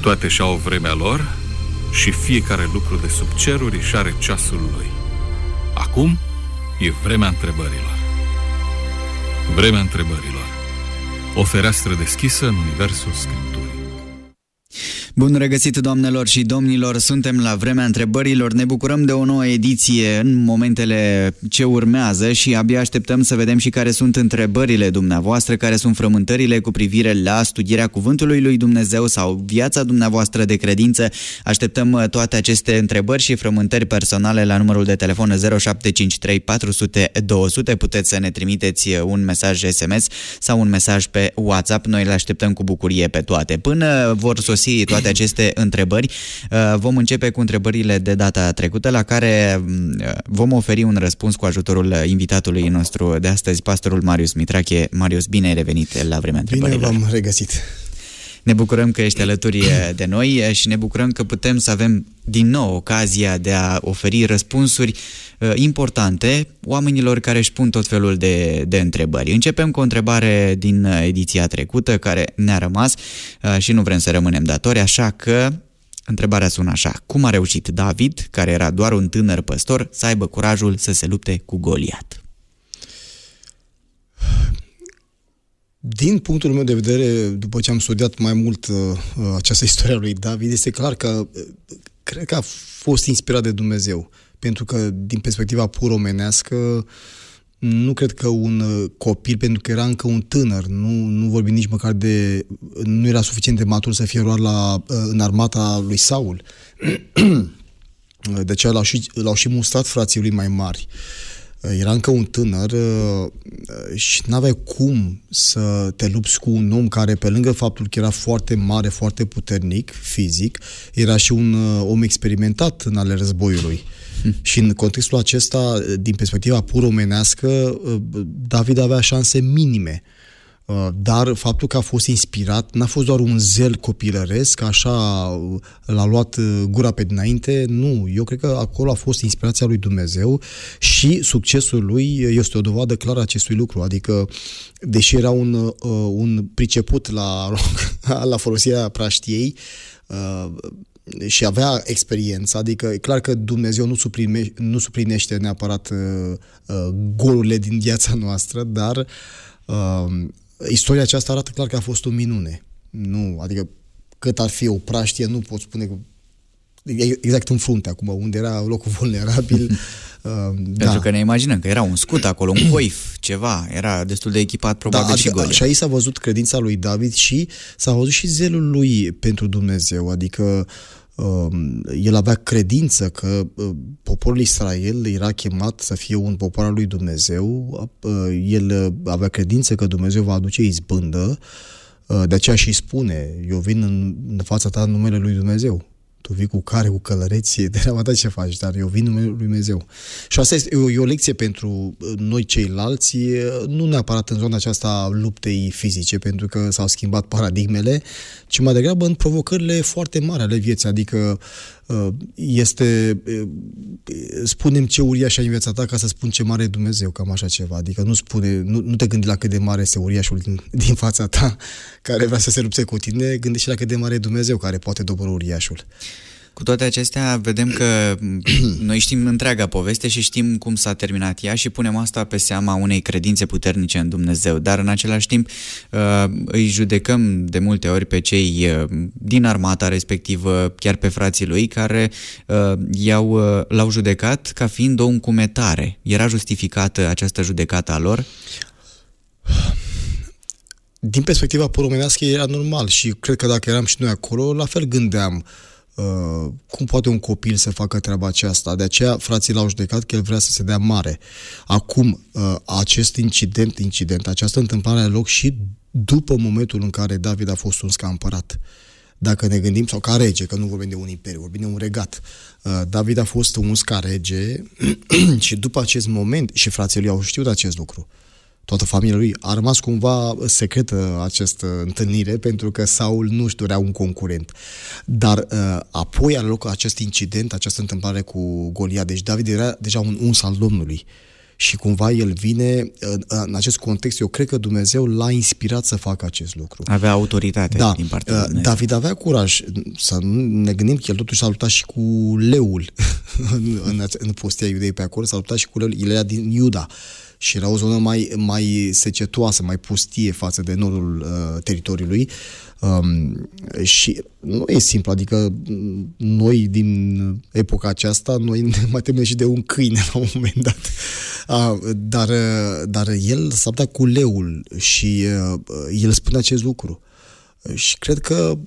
Toate și-au vremea lor și fiecare lucru de sub ceruri își are ceasul lui. Acum e vremea întrebărilor. Vremea întrebărilor. O fereastră deschisă în universul Scripturii. Bun regăsit, doamnelor și domnilor, suntem la vremea întrebărilor, ne bucurăm de o nouă ediție în momentele ce urmează și abia așteptăm să vedem și care sunt întrebările dumneavoastră, care sunt frământările cu privire la studierea Cuvântului lui Dumnezeu sau viața dumneavoastră de credință. Așteptăm toate aceste întrebări și frământări personale la numărul de telefon 0753 400 200. Puteți să ne trimiteți un mesaj SMS sau un mesaj pe WhatsApp, noi le așteptăm cu bucurie pe toate. Până vor sosi toate aceste întrebări, vom începe cu întrebările de data trecută, la care vom oferi un răspuns cu ajutorul invitatului nostru de astăzi, pastorul Marius Mitrache. Marius, bine ai revenit la vremea întrebărilor. Bine v-am regăsit. Ne bucurăm că ești alături de noi și ne bucurăm că putem să avem din nou ocazia de a oferi răspunsuri importante oamenilor care își pun tot felul de întrebări. Începem cu o întrebare din ediția trecută care ne-a rămas și nu vrem să rămânem datori, așa că întrebarea sună așa: cum a reușit David, care era doar un tânăr păstor, să aibă curajul să se lupte cu Goliat? Din punctul meu de vedere, după ce am studiat mai mult această istorie a lui David, este clar că cred că a fost inspirat de Dumnezeu. Pentru că, din perspectiva pur omenească, nu cred că un copil, pentru că era încă un tânăr, nu vorbim nici măcar de... nu era suficient de matur să fie luat în armata lui Saul. De aceea l-au și mustrat frații lui mai mari. Era încă un tânăr și n-aveai cum să te lupți cu un om care, pe lângă faptul că era foarte mare, foarte puternic, fizic, era și un om experimentat în ale războiului. Și în contextul acesta, din perspectiva pur omenească, David avea șanse minime. Dar faptul că a fost inspirat n-a fost doar un zel copilăresc, așa l-a luat gura pe dinainte, nu. Eu cred că acolo a fost inspirația lui Dumnezeu și succesul lui este o dovadă clară a acestui lucru. Adică, deși era un priceput la folosirea praștiei și avea experiență, adică e clar că Dumnezeu nu suplinește neapărat golurile din viața noastră, dar istoria aceasta arată clar că a fost o minune. Nu, adică cât ar fi o praștie, nu pot spune că exact în frunte acum, unde era locul vulnerabil. Pentru că ne imaginăm că era un scut acolo, un coif, ceva, era destul de echipat probabil, adică, și Goliat. Și aici s-a văzut credința lui David și s-a văzut și zelul lui pentru Dumnezeu, adică el avea credință că poporul Israel era chemat să fie un popor al lui Dumnezeu, el avea credință că Dumnezeu va aduce izbândă, de aceea și spune: eu vin în fața ta în numele lui Dumnezeu. Tu vii cu călăreție, de la ce faci, dar eu vin în numele lui Dumnezeu. Și asta este e o lecție pentru noi ceilalți, nu neapărat în zona aceasta luptei fizice, pentru că s-au schimbat paradigmele, ci mai degrabă în provocările foarte mari ale vieții, adică spunem ce uriaș ai în viața ta ca să spun ce mare e Dumnezeu, cam așa ceva. Adică nu te gândi la cât de mare este uriașul din fața ta care vrea să se lupte cu tine, gândește la cât de mare e Dumnezeu care poate dobori uriașul. Cu toate acestea, vedem că noi știm întreaga poveste și știm cum s-a terminat ea și punem asta pe seama unei credințe puternice în Dumnezeu, dar în același timp îi judecăm de multe ori pe cei din armata respectivă, chiar pe frații lui, care l-au judecat ca fiind o încumetare. Era justificată această judecată a lor? Din perspectiva pur omenească era normal și cred că dacă eram și noi acolo, la fel gândeam cum poate un copil să facă treaba aceasta. De aceea frații l-au judecat că el vrea să se dea mare. Acum, acest incident, această întâmplare are loc și după momentul în care David a fost uns ca împărat. Dacă ne gândim, sau ca rege, că nu vorbim de un imperiu, vorbim de un regat. David a fost uns ca rege și după acest moment, și frații lui au știut acest lucru, toată familia lui, a rămas cumva secretă această întâlnire pentru că Saul nu își dorea un concurent. Dar apoi are loc acest incident, această întâmplare cu Goliat. Deci David era deja un uns al Domnului. Și cumva el vine, în acest context, eu cred că Dumnezeu l-a inspirat să facă acest lucru. Avea autoritate din partea lui Dumnezeu. David avea curaj, să nu ne gândim că el totuși s-a luptat și cu leul în pustia Iudei pe acolo, s-a luptat și cu leul, el era din Iuda și era o zonă mai secetoasă, mai pustie față de nordul teritoriului. Și nu e simplu, adică noi din epoca aceasta, noi ne mai temem și de un câine la un moment dat. Dar el s-a dat cu leul și el spune acest lucru. Și cred că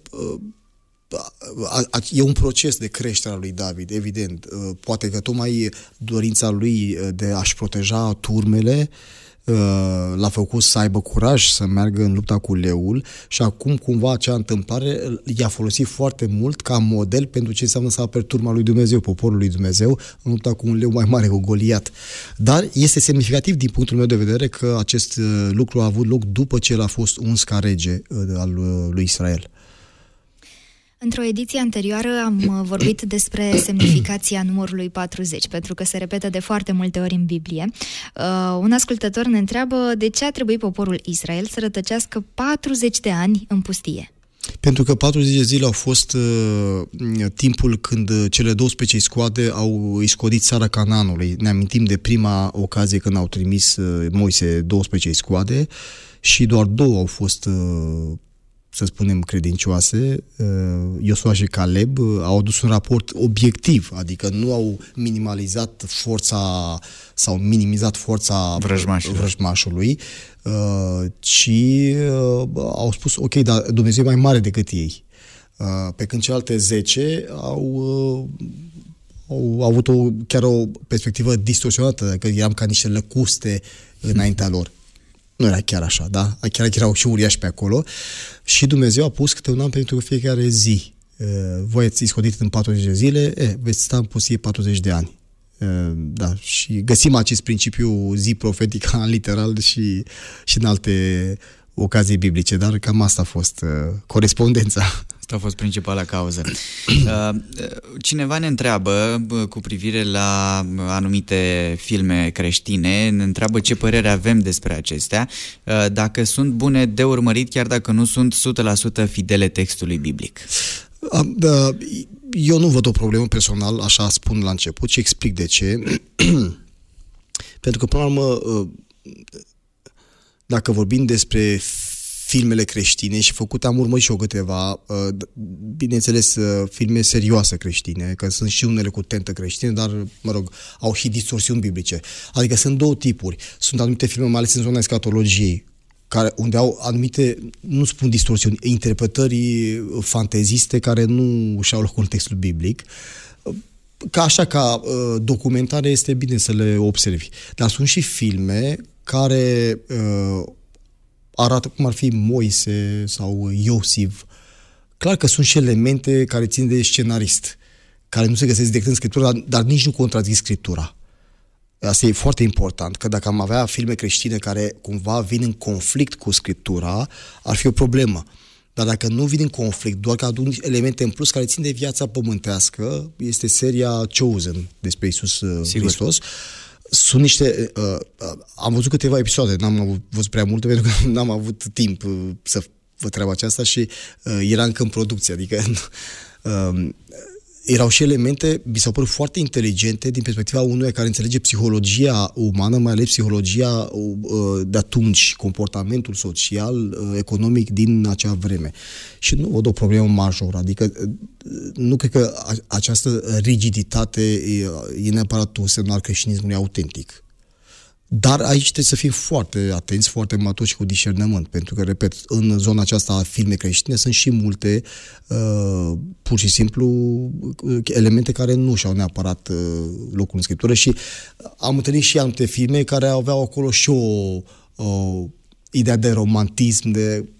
e un proces de creștere a lui David, evident. Poate că tocmai dorința lui de a-și proteja turmele l-a făcut să aibă curaj să meargă în lupta cu leul și acum cumva acea întâmplare i-a folosit foarte mult ca model pentru ce înseamnă să aperi turma lui Dumnezeu, poporul lui Dumnezeu, în lupta cu un leu mai mare, cu Goliat. Dar este semnificativ din punctul meu de vedere că acest lucru a avut loc după ce el a fost uns ca rege al lui Israel. Într-o ediție anterioară am vorbit despre semnificația numărului 40, pentru că se repetă de foarte multe ori în Biblie. Un ascultător ne întreabă de ce a trebuit poporul Israel să rătăcească 40 de ani în pustie. Pentru că 40 de zile au fost timpul când cele 12 scoade au iscodit țara Canaanului. Ne amintim de prima ocazie când au trimis Moise 12 scoade și doar 2 au fost să spunem, credincioase. Iosua și Caleb au adus un raport obiectiv, adică nu au minimalizat forța sau minimizat forța vrăjmașului, ci au spus, ok, dar Dumnezeu e mai mare decât ei. Pe când celelalte 10 au avut chiar o perspectivă distorsionată, că eram ca niște lăcuste înaintea lor. Nu era chiar așa, da? Chiar erau și uriași pe acolo. Și Dumnezeu a pus câte un an pentru fiecare zi. Voi ați iscodit în 40 de zile, veți sta în pustie 40 de ani. Da, și găsim acest principiu zi profetică în literal și în alte ocazii biblice, dar cam asta a fost corespondența. Asta a fost principala cauză. Cineva ne întreabă cu privire la anumite filme creștine, ne întreabă ce părere avem despre acestea, dacă sunt bune de urmărit, chiar dacă nu sunt 100% fidele textului biblic. Eu nu văd o problemă personal, așa spun la început, și explic de ce. Pentru că, până la urmă, dacă vorbim despre filmele creștine și făcute, am urmărit și eu câteva, bineînțeles, filme serioase creștine, că sunt și unele cu tentă creștine, dar, mă rog, au și distorsiuni biblice. Adică sunt 2 tipuri. Sunt anumite filme, mai ales în zona escatologiei, unde au anumite, nu spun distorsiuni, interpretări fanteziste care nu și-au locul în textul biblic. Ca documentare este bine să le observi. Dar sunt și filme care arată cum ar fi Moise sau Iosif. Clar că sunt și elemente care țin de scenarist, care nu se găsesc decât în Scriptură, dar nici nu contrazic Scriptura. Asta e foarte important, că dacă am avea filme creștine care cumva vin în conflict cu Scriptura, ar fi o problemă. Dar dacă nu vin în conflict, doar că aduc elemente în plus care țin de viața pământească, este seria Chosen despre Iisus Hristos. Sunt niște... am văzut câteva episoade, n-am văzut prea multe pentru că n-am avut timp să văd treaba aceasta și era încă în producție, adică erau și elemente, mi s-au părut foarte inteligente din perspectiva unuia care înțelege psihologia umană, mai ales psihologia de atunci, comportamentul social, economic din acea vreme. Și nu văd o problemă majoră, adică nu cred că această rigiditate e neapărat un semn al creștinismului autentic. Dar aici trebuie să fim foarte atenți, foarte maturi și cu discernământ, pentru că, repet, în zona aceasta a filme creștine sunt și multe, pur și simplu, elemente care nu și-au neapărat locul în Scriptură și am întâlnit și alte filme care aveau acolo și o idee de romantism, de...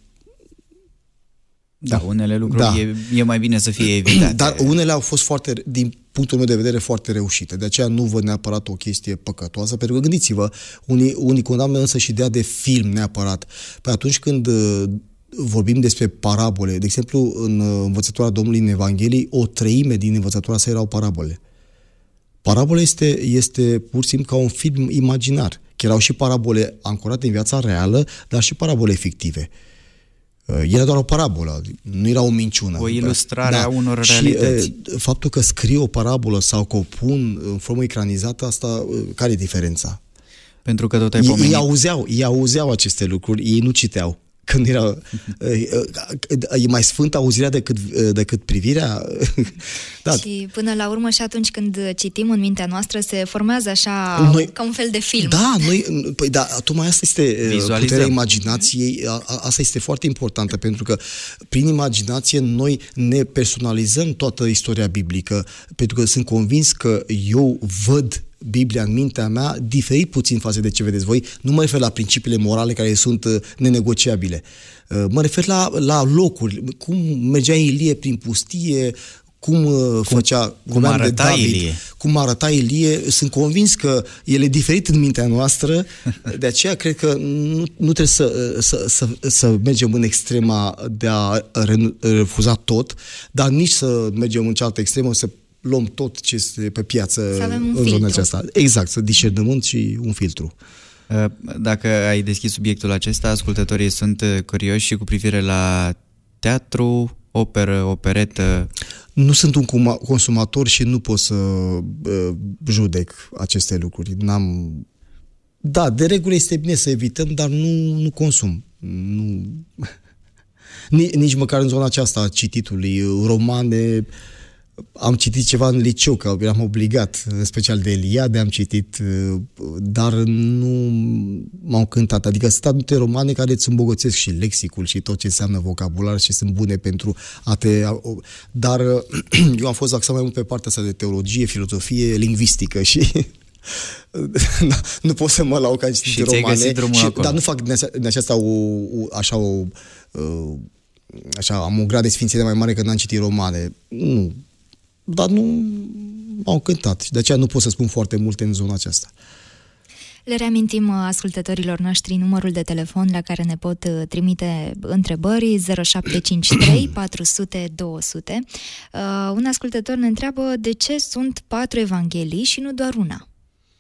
Da, unele lucruri e mai bine să fie evitate. Dar unele au fost foarte, din punctul meu de vedere, foarte reușite. De aceea nu văd neapărat o chestie păcătoasă, pentru că gândiți-vă, unii condamnă însă și ideea de film neapărat. Păi atunci când vorbim despre parabole, de exemplu, în învățătura Domnului în Evanghelii, 1/3 din învățătura sa erau parabole. Parabola este pur și simplu ca un film imaginar. Erau și parabole ancorate în viața reală, dar și parabole fictive. Era doar o parabolă, nu era o minciună. O ilustrare a unor realități. Și faptul că scrie o parabolă sau că o pun în formă ecranizată, asta, care e diferența? Pentru că tot ai pomenit. Ei auzeau aceste lucruri, ei nu citeau. Când era, e mai sfântă auzirea decât privirea. Da. Și până la urmă și atunci când citim în mintea noastră se formează așa ca un fel de film. Da, tocmai asta este puterea imaginației, asta este foarte importantă, pentru că prin imaginație noi ne personalizăm toată istoria biblică, pentru că sunt convins că eu văd Biblia în mintea mea diferit puțin față de ce vedeți voi. Nu mă refer la principiile morale care sunt nenegociabile. Mă refer la locuri, cum mergea Ilie prin pustie, cum arăta Ilie. Sunt convins că el e diferit în mintea noastră, de aceea cred că nu trebuie să mergem în extrema de a refuza tot, dar nici să mergem în cealaltă extremă, să luăm tot ce este pe piață în zona aceasta. Exact, să discernământ și un filtru. Dacă ai deschis subiectul acesta, ascultătorii sunt curioși și cu privire la teatru, operă, operetă. Nu sunt un consumator și nu pot să judec aceste lucruri. Da, de regulă este bine să evităm, dar nu consum. Nici măcar în zona aceasta a cititului, romane. Am citit ceva în liceu, că eram obligat, în special de Eliade am citit, dar nu m-au cântat. Adică sunt anumite romane care îți îmbogățesc și lexicul și tot ce înseamnă vocabular și sunt bune pentru a te... Dar eu am fost axat mai mult pe partea asta de teologie, filozofie, lingvistică și... nu pot să mă lau că am citit romane. Dar nu fac din aceasta am un grad de sfințenie mai mare că n-am citit romane. Nu. Dar nu m-au cântat și de aceea nu pot să spun foarte multe în zona aceasta. Le reamintim ascultătorilor noștri numărul de telefon la care ne pot trimite întrebări, 0753 400 200. Un ascultător ne întreabă de ce sunt 4 evanghelii și nu doar una.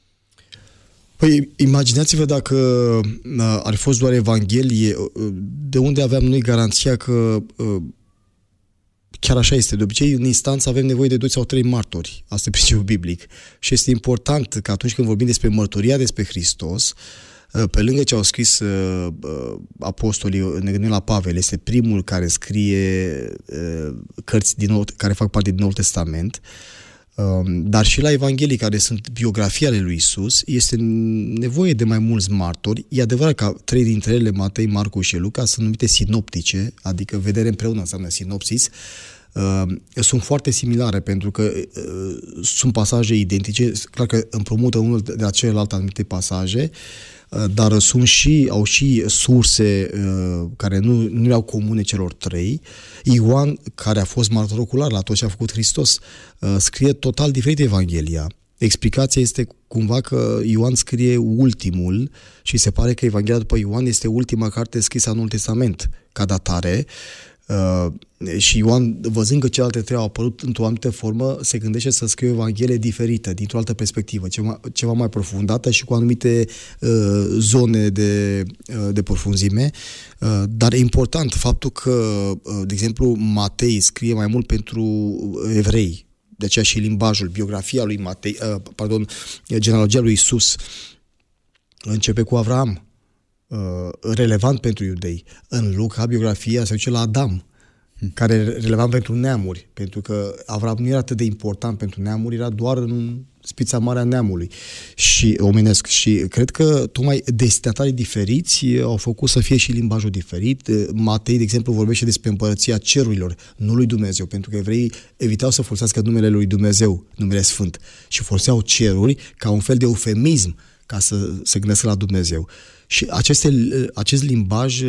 Păi, imaginați-vă dacă ar fi fost doar Evanghelie, de unde aveam noi garanția că chiar așa este. De obicei, în instanță avem nevoie de 2 sau 3 martori. Asta e principiul biblic. Și este important că atunci când vorbim despre mărturia despre Hristos, pe lângă ce au scris apostolii, ne gândim la Pavel, este primul care scrie cărți care fac parte din Noul Testament, dar și la Evanghelii, care sunt biografia ale lui Isus, este nevoie de mai mulți martori. E adevărat că 3 dintre ele, Matei, Marcu și Luca, sunt numite sinoptice, adică vedere împreună înseamnă sinopsis. Sunt foarte similare pentru că sunt pasaje identice, clar că împrumută unul de la celălalt anumite pasaje, dar au și surse care nu erau comune celor 3. Ioan, care a fost martor ocular la tot ce a făcut Hristos, scrie total diferit Evanghelia. Explicația este cumva că Ioan scrie ultimul și se pare că Evanghelia după Ioan este ultima carte scrisă în Noul Testament ca datare. Și Ioan, văzând că celelalte 3 au apărut într-o anumită formă, se gândește să scrie o Evanghelie diferită, dintr-o altă perspectivă, ceva mai profundată și cu anumite zone de profunzime. Dar e important faptul că, de exemplu, Matei scrie mai mult pentru evrei, de aceea și limbajul, biografia lui Matei, genealogia lui Isus începe cu Avraam, relevant pentru iudei. În Luca, biografia se duce la Adam, care e relevant pentru neamuri, pentru că Avram nu era atât de important pentru neamuri, era doar în spița mare a neamului și omenesc. Și cred că tocmai destinatarii diferiți au făcut să fie și limbajul diferit. Matei, de exemplu, vorbește despre împărăția cerurilor, nu lui Dumnezeu, pentru că evreii evitau să folosească numele lui Dumnezeu, numele Sfânt, și foloseau ceruri ca un fel de eufemism ca să se gândească la Dumnezeu. Și acest limbaj,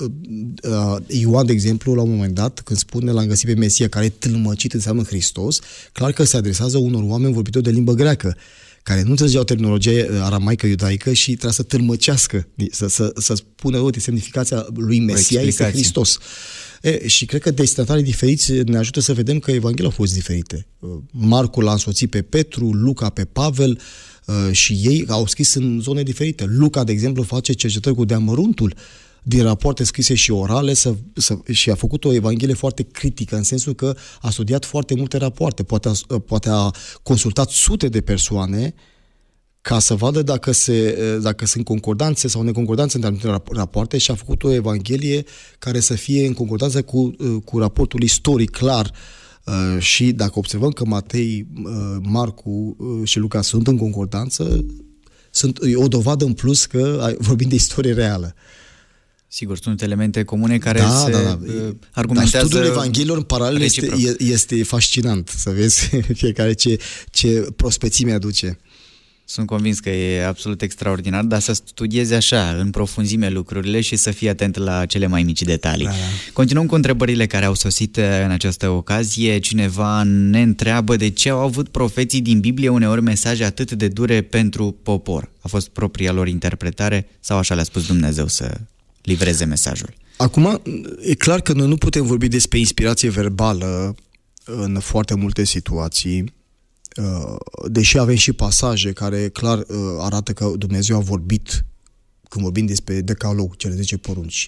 Ioan, de exemplu, la un moment dat, când spune l-am găsit pe Mesia, care e tâlmăcit, înseamnă Hristos, clar că se adresează unor oameni vorbitori de limbă greacă, care nu înțelegeau terminologia aramaică, iudaică și trebuia să tâlmăcească, să spună, uite, semnificația lui Mesia este Hristos. Și cred că destinatarii diferiți ne ajută să vedem că Evangheliile au fost diferite. Marcu l-a însoțit pe Petru, Luca pe Pavel, și ei au scris în zone diferite. Luca, de exemplu, face cercetări cu deamăruntul din rapoarte scrise și orale și a făcut o evanghelie foarte critică, în sensul că a studiat foarte multe rapoarte, poate a consultat sute de persoane ca să vadă dacă sunt concordanțe sau neconcordanțe între anumite rapoarte și a făcut o evanghelie care să fie în concordanță cu raportul istoric clar. Și dacă observăm că Matei, Marcu și Luca sunt în concordanță, sunt o dovadă în plus că vorbim de istorie reală. Sigur, sunt elemente comune care argumentează. Dar studiul Evangheliilor în paralel este fascinant, să vezi fiecare ce prospețime aduce. Sunt convins că e absolut extraordinar, dar să studiezi așa, în profunzime lucrurile și să fii atent la cele mai mici detalii. Da. Continuăm cu întrebările care au sosit în această ocazie. Cineva ne întreabă de ce au avut profeții din Biblie uneori mesaje atât de dure pentru popor. A fost propria lor interpretare sau așa le-a spus Dumnezeu să livreze mesajul? Acum, e clar că noi nu putem vorbi despre inspirație verbală în foarte multe situații, deși avem și pasaje care clar arată că Dumnezeu a vorbit, când vorbim despre Decalog, cele 10 porunci.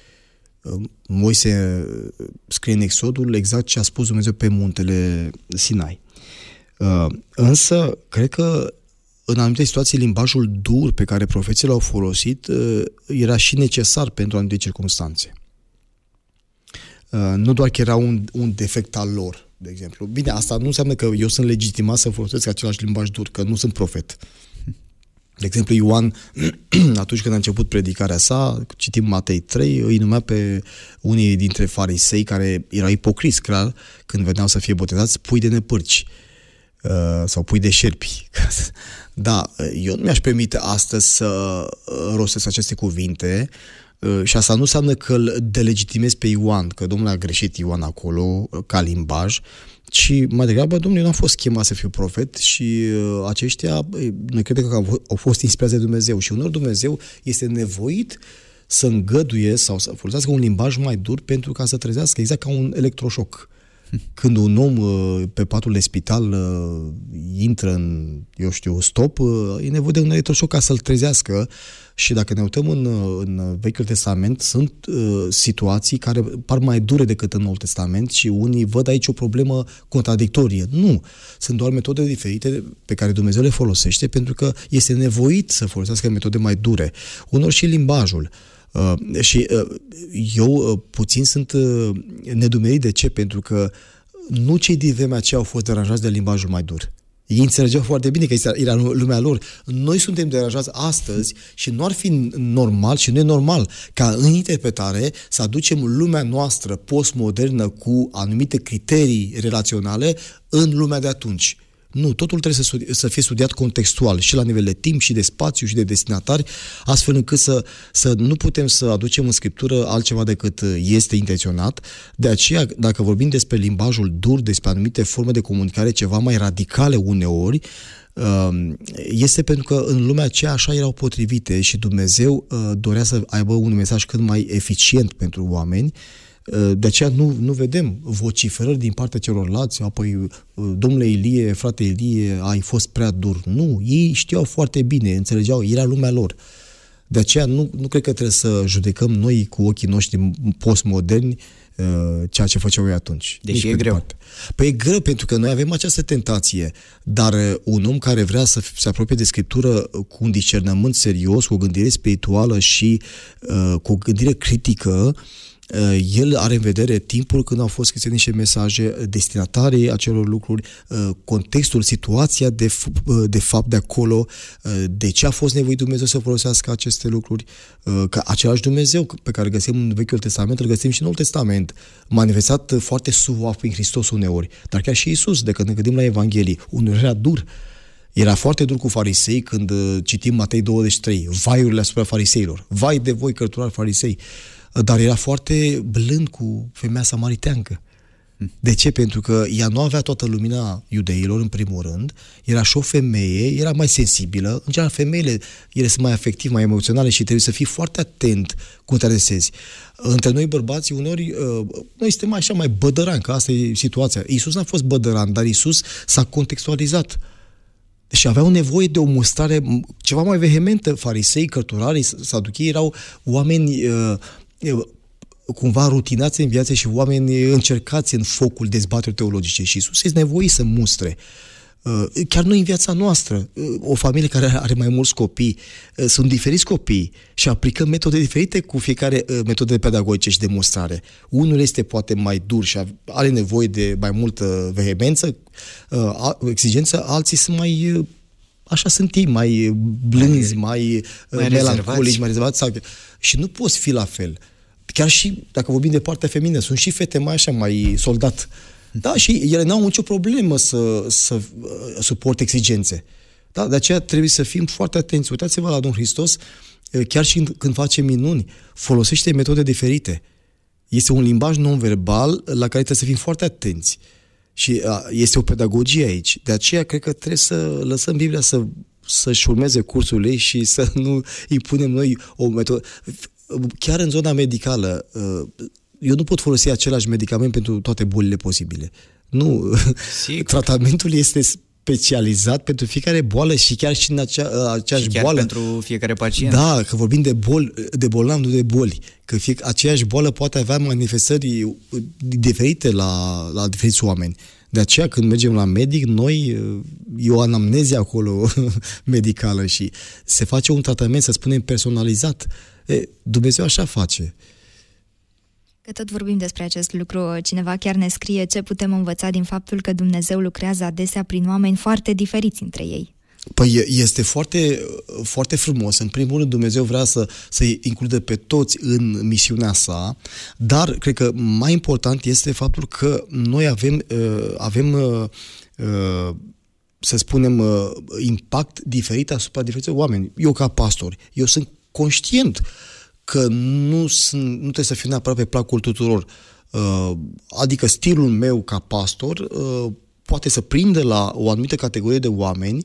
Moise scrie în Exodul exact ce a spus Dumnezeu pe muntele Sinai. Însă, cred că în anumite situații limbajul dur pe care profeții l-au folosit era și necesar pentru anumite circunstanțe. Nu doar că era un defect al lor, de exemplu. Bine, asta nu înseamnă că eu sunt legitimat să folosesc același limbaj dur, că nu sunt profet. De exemplu, Ioan, atunci când a început predicarea sa, citim Matei 3, îi numea pe unii dintre farisei care erau ipocriți, clar, când veneau să fie botezați, pui de nepârci sau pui de șerpi. Da, eu nu mi-aș permite astăzi să rostesc aceste cuvinte și asta nu înseamnă că îl delegitimez pe Ioan, că Domnul a greșit Ioan acolo ca limbaj, ci mai degrabă, Domnul, eu nu am fost chemat să fiu profet și aceștia, noi credem că au fost inspirați de Dumnezeu și uneori Dumnezeu este nevoit să îngăduie sau să folosească un limbaj mai dur pentru ca să trezească, exact ca un electroșoc. Când un om pe patul de spital intră în, stop, e nevoie de un electroșoc ca să-l trezească. Și dacă ne uităm în Vechiul Testament, sunt situații care par mai dure decât în Noul Testament și unii văd aici o problemă contradictorie. Nu! Sunt doar metode diferite pe care Dumnezeu le folosește pentru că este nevoit să folosească metode mai dure. Unor și limbajul. Și eu puțin sunt nedumerit. De ce? Pentru că nu cei din vremea aceea au fost deranjați de limbajul mai dur. Ei înțelegeau foarte bine că era lumea lor. Noi suntem deranjați astăzi și nu ar fi normal și nu e normal ca în interpretare să aducem lumea noastră postmodernă cu anumite criterii relaționale în lumea de atunci. Nu, totul trebuie să fie studiat contextual și la nivel de timp și de spațiu și de destinatari, astfel încât să nu putem să aducem în Scriptură altceva decât este intenționat. De aceea, dacă vorbim despre limbajul dur, despre anumite forme de comunicare ceva mai radicale uneori, este pentru că în lumea aceea așa erau potrivite și Dumnezeu dorea să aibă un mesaj cât mai eficient pentru oameni. De aceea nu vedem vociferări din partea celorlalți, apoi, domnule Ilie, frate Ilie, ai fost prea dur. Nu, ei știau foarte bine, înțelegeau, era lumea lor. De aceea nu cred că trebuie să judecăm noi cu ochii noștri postmoderni ceea ce făceau ei atunci. Deși e greu. Păi e greu pentru că noi avem această tentație, dar un om care vrea să se apropie de Scriptură cu un discernământ serios, cu o gândire spirituală și cu o gândire critică, el are în vedere timpul când au fost scrise niște mesaje, destinatarii acelor lucruri, contextul, situația de fapt de acolo, de ce a fost nevoit Dumnezeu să folosească aceste lucruri, că același Dumnezeu pe care îl găsim în Vechiul Testament, îl găsim și în Noul Testament, manifestat foarte suav prin Hristos uneori, dar chiar și Iisus, de când ne gândim la Evanghelii, uneori era dur. Era foarte dur cu farisei când citim Matei 23, vaiurile asupra fariseilor, vai de voi cărturari farisei, dar era foarte blând cu femeia samariteancă. De ce? Pentru că ea nu avea toată lumina iudeilor, în primul rând, era și o femeie, era mai sensibilă. În general, femeile, ele sunt mai afective, mai emoționale și trebuie să fii foarte atent cum te adresezi. Între noi bărbații, uneori, noi suntem așa mai bădărani, că asta e situația. Iisus n-a fost bădăran, dar Iisus s-a contextualizat. Și aveau nevoie de o mustrare ceva mai vehementă. Farisei, cărturarii, saduchii erau oameni cumva rutinați în viață și oameni încercați în focul dezbaterii teologice. Și Iisus este nevoit să mustre. Chiar noi în viața noastră, o familie care are mai mulți copii, sunt diferiți copii și aplicăm metode diferite cu fiecare metode pedagogice și de mustrare. Unul este poate mai dur și are nevoie de mai multă vehemență, exigență, alții sunt mai... Așa sunt ei, mai blânzi, mai melancolici, mai rezervați. Și nu poți fi la fel. Chiar și, dacă vorbim de partea feminină, sunt și fete mai așa, mai soldat. Da, și ele n-au nicio problemă să suporte exigențe. Da, de aceea trebuie să fim foarte atenți. Uitați-vă la Domnul Hristos, chiar și când face minuni, folosește metode diferite. Este un limbaj non-verbal la care trebuie să fim foarte atenți. Și este o pedagogie aici. De aceea cred că trebuie să lăsăm Biblia să-și urmeze cursul ei și să nu îi punem noi o metodă. Chiar în zona medicală, eu nu pot folosi același medicament pentru toate bolile posibile. Nu. Sigur. Tratamentul este specializat pentru fiecare boală și chiar și în aceeași și chiar boală. Pentru fiecare pacient. Da, că vorbim de bolnav, nu de boli. Că aceeași boală poate avea manifestări diferite la diferiți oameni. De aceea, când mergem la medic, e o anamnezie acolo medicală și se face un tratament, să spunem, personalizat. Dumnezeu așa face. Că tot vorbim despre acest lucru, cineva chiar ne scrie ce putem învăța din faptul că Dumnezeu lucrează adesea prin oameni foarte diferiți între ei. Păi este foarte, foarte frumos. În primul rând, Dumnezeu vrea să-i includă pe toți în misiunea sa, dar cred că mai important este faptul că noi avem să spunem, impact diferit asupra diferiților oameni. Eu ca pastor, eu sunt conștient că nu trebuie să fiu neapărat pe placul tuturor. Adică stilul meu ca pastor poate să prindă la o anumită categorie de oameni,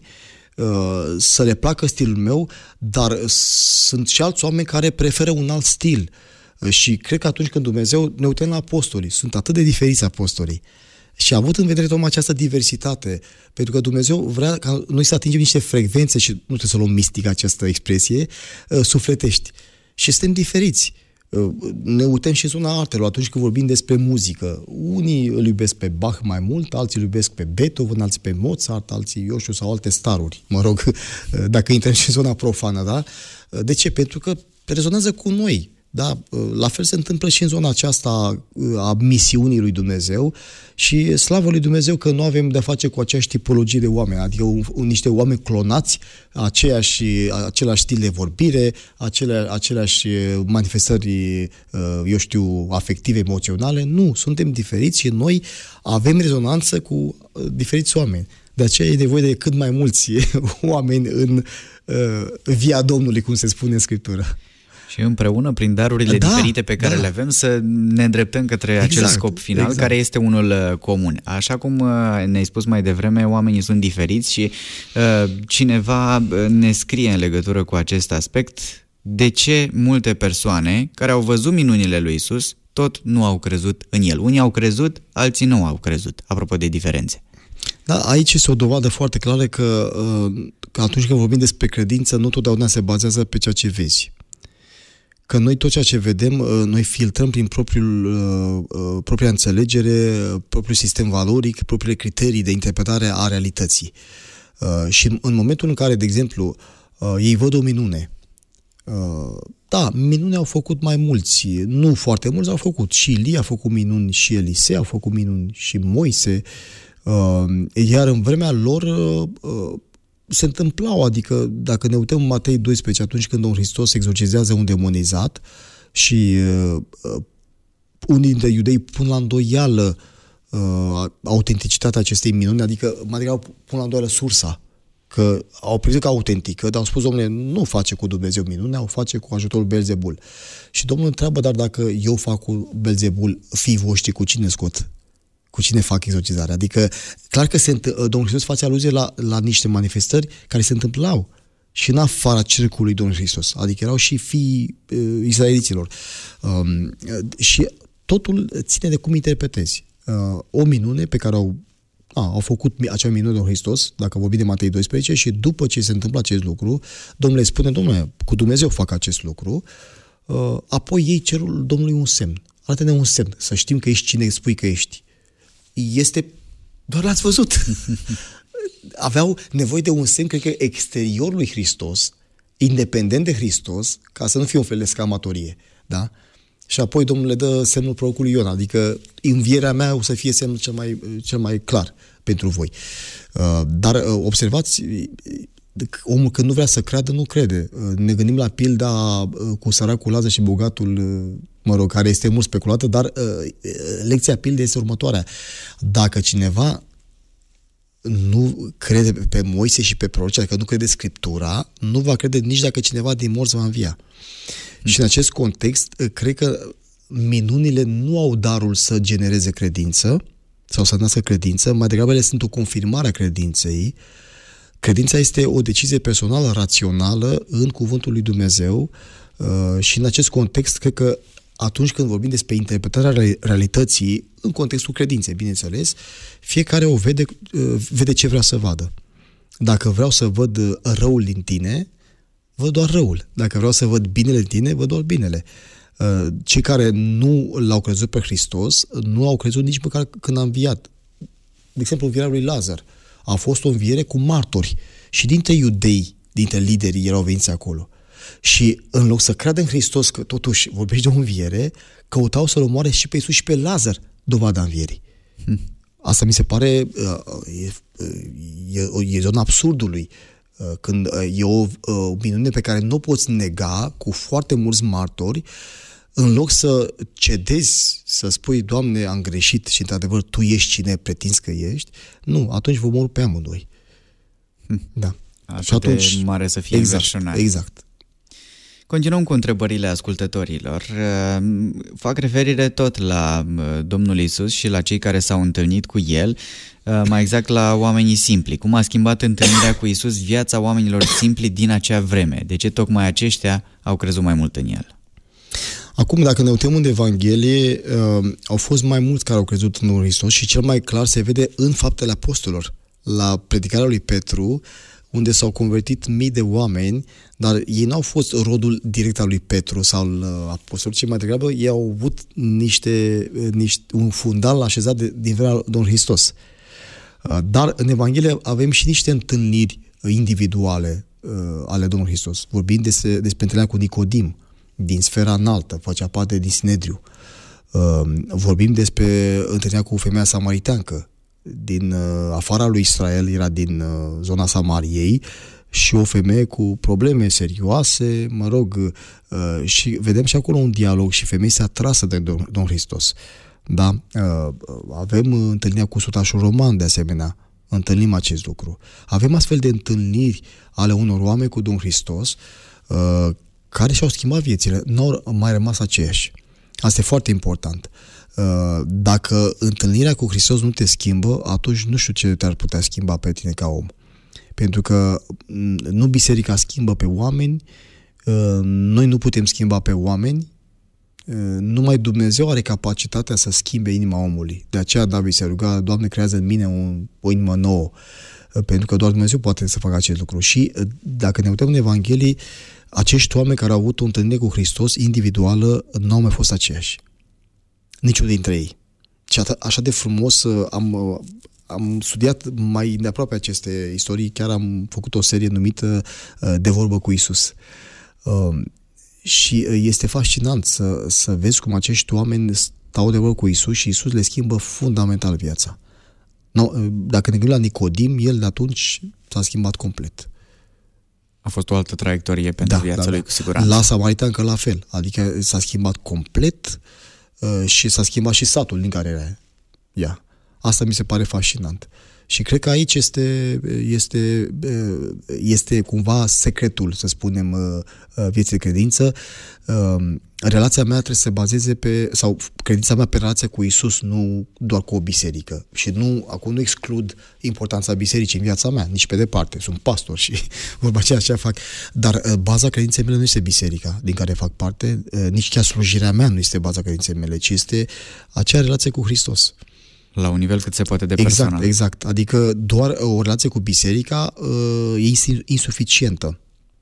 să le placă stilul meu, dar sunt și alți oameni care preferă un alt stil. Și cred că atunci când Dumnezeu, ne uităm la apostolii, sunt atât de diferiți apostolii. Și a avut în vedere tocmai această diversitate, pentru că Dumnezeu vrea ca noi să atingem niște frecvențe, și nu trebuie să luăm mistic această expresie, sufletești. Și suntem diferiți. Ne uităm și în zona artelor atunci când vorbim despre muzică. Unii îl iubesc pe Bach mai mult, alții îl iubesc pe Beethoven, alții pe Mozart, alții, eu știu, sau alte staruri. Mă rog, dacă intrăm și în zona profană, da? De ce? Pentru că rezonează cu noi. Da, la fel se întâmplă și în zona aceasta a misiunii lui Dumnezeu și slavă lui Dumnezeu că nu avem de-a face cu aceeași tipologie de oameni, adică niște oameni clonați, același stil de vorbire, aceleași manifestări, eu știu, afective, emoționale. Nu, suntem diferiți și noi avem rezonanță cu diferiți oameni. De aceea e nevoie de cât mai mulți oameni în via Domnului, cum se spune în Scriptură. Și împreună, prin darurile diferite pe care le avem, să ne îndreptăm către acel scop final, care este unul comun. Așa cum ne-ai spus mai devreme, oamenii sunt diferiți și cineva ne scrie în legătură cu acest aspect de ce multe persoane care au văzut minunile lui Isus tot nu au crezut în el. Unii au crezut, alții nu au crezut, apropo de diferențe. Da, aici este o dovadă foarte clară că atunci când vorbim despre credință, nu totdeauna se bazează pe ceea ce vezi. Că noi tot ceea ce vedem, noi filtrăm prin propria înțelegere, propriul sistem valoric, propriile criterii de interpretare a realității. Și în momentul în care, de exemplu, ei văd o minune, da, minune au făcut mai mulți, nu foarte mulți au făcut. Și Ilie a făcut minuni, și Elisei au făcut minuni, și Moise, iar în vremea lor se întâmplau, adică dacă ne uităm în Matei 12, atunci când Domnul Hristos exorcizează un demonizat și unii dintre iudei pun la îndoială autenticitatea acestei minuni, adică mai degrabă pun la îndoială sursa, că au privit ca autentică, dar au spus, Domnule, nu face cu Dumnezeu minunea, o face cu ajutorul Belzebul. Și Domnul întreabă, dar dacă eu fac cu Belzebul, fii voștri, cu cine scot? cu cine fac exorcizarea. Adică, clar că Domnul Hristos face aluzie la niște manifestări care se întâmplau și în afara cercului Domnului Hristos. Adică erau și fii israeliților. Și totul ține de cum interpretezi. O minune pe care au făcut acea minune Domnul Hristos, dacă vorbim de Matei 12, și după ce se întâmplă acest lucru, Domnul le spune, Domnule, cu Dumnezeu fac acest lucru, apoi ei cerul Domnului un semn. Arată-ne un semn, să știm că ești cine spui că ești. Doar l-ați văzut. Aveau nevoie de un semn, cred că exterior lui Hristos, independent de Hristos, ca să nu fie un fel de scamatorie. Da? Și apoi Domnul le dă semnul prorocului Iona, adică învierea mea o să fie semnul cel mai clar pentru voi. Dar observați, omul când nu vrea să creadă, nu crede. Ne gândim la pilda cu săracul Lazar și bogatul, care este mult speculată, dar lecția pildei este următoarea. Dacă cineva nu crede pe Moise și pe proroci, adică nu crede Scriptura, nu va crede nici dacă cineva din morți va învia. Și în acest context, cred că minunile nu au darul să genereze credință sau să nască credință, mai degrabă ele sunt o confirmare a credinței. Credința este o decizie personală, rațională, în cuvântul lui Dumnezeu și în acest context, cred că atunci când vorbim despre interpretarea realității, în contextul credinței, bineînțeles, fiecare o vede ce vrea să vadă. Dacă vreau să văd răul din tine, văd doar răul. Dacă vreau să văd binele din tine, văd doar binele. Cei care nu l-au crezut pe Hristos, nu au crezut nici măcar când a înviat. De exemplu, învierea lui Lazar a fost o înviere cu martori. Și dintre iudei, dintre liderii, erau veniți acolo. Și în loc să creadă în Hristos că totuși vorbește de o înviere, căutau să-l omoare și pe Iisus și pe Lazar, dovada învierii. Asta mi se pare e zona absurdului. Când e o minune pe care nu o poți nega cu foarte mulți martori, în loc să cedezi, să spui, Doamne, am greșit și într-adevăr Tu ești cine pretinzi că ești, nu, atunci vă mor pe amândoi. Da. Și atunci de mare să fie inversionare. Exact. Continuăm cu întrebările ascultătorilor. Fac referire tot la Domnul Iisus și la cei care s-au întâlnit cu El, mai exact la oamenii simpli. Cum a schimbat întâlnirea cu Iisus viața oamenilor simpli din acea vreme? De ce tocmai aceștia au crezut mai mult în El? Acum, dacă ne uităm în Evanghelie, au fost mai mulți care au crezut în Hristos și cel mai clar se vede în Faptele Apostolilor. La predicarea lui Petru, unde s-au convertit mii de oameni, dar ei n-au fost rodul direct al lui Petru sau al apostolului, ci mai degrabă ei au avut un fundal așezat din vremea Domnului Hristos. Dar în Evanghelie avem și niște întâlniri individuale ale Domnului Hristos. Vorbim despre întâlnirea cu Nicodim, din sfera înaltă, făcea parte din Sinedriu. Vorbim despre întâlnirea cu femeia samariteancă, din afara lui Israel, era din zona Samariei, și o femeie cu probleme serioase, și vedem și acolo un dialog și femeia se atrasă de Domnul Hristos. Da? Avem întâlnirea cu sutașul roman, de asemenea, întâlnim acest lucru. Avem astfel de întâlniri ale unor oameni cu Domnul Hristos care și-au schimbat viețile, n-au mai rămas aceiași. Asta e foarte important. Dacă întâlnirea cu Hristos nu te schimbă, atunci nu știu ce te-ar putea schimba pe tine ca om. Pentru că nu biserica schimbă pe oameni, noi nu putem schimba pe oameni, numai Dumnezeu are capacitatea să schimbe inima omului. De aceea David se ruga, Doamne, creează în mine o inimă nouă, pentru că doar Dumnezeu poate să facă acest lucru. Și dacă ne uităm în Evanghelie, acești oameni care au avut o întâlnire cu Hristos individuală n-au mai fost aceiași. Niciunul dintre ei. Și așa de frumos am studiat mai de aproape aceste istorii, chiar am făcut o serie numită De vorbă cu Iisus. Și este fascinant să vezi cum acești oameni stau de vorbă cu Iisus și Iisus le schimbă fundamental viața. Dacă ne gândim la Nicodim, el de atunci s-a schimbat complet. A fost o altă traiectorie pentru viața lui, cu siguranță. La Samariteancă la fel, adică s-a schimbat complet și s-a schimbat și satul din care era ea. Asta mi se pare fascinant. Și cred că aici este cumva secretul, să spunem, vieții de credință. relația mea trebuie să se bazeze sau credința mea pe relația cu Iisus, nu doar cu o biserică. Și acum nu exclud importanța bisericii în viața mea, nici pe departe. Sunt pastor și vorba aceea fac. Dar baza credinței mele nu este biserica din care fac parte, nici chiar slujirea mea nu este baza credinței mele, ci este acea relație cu Hristos. La un nivel cât se poate de personal. Exact. Adică doar o relație cu biserica e insuficientă.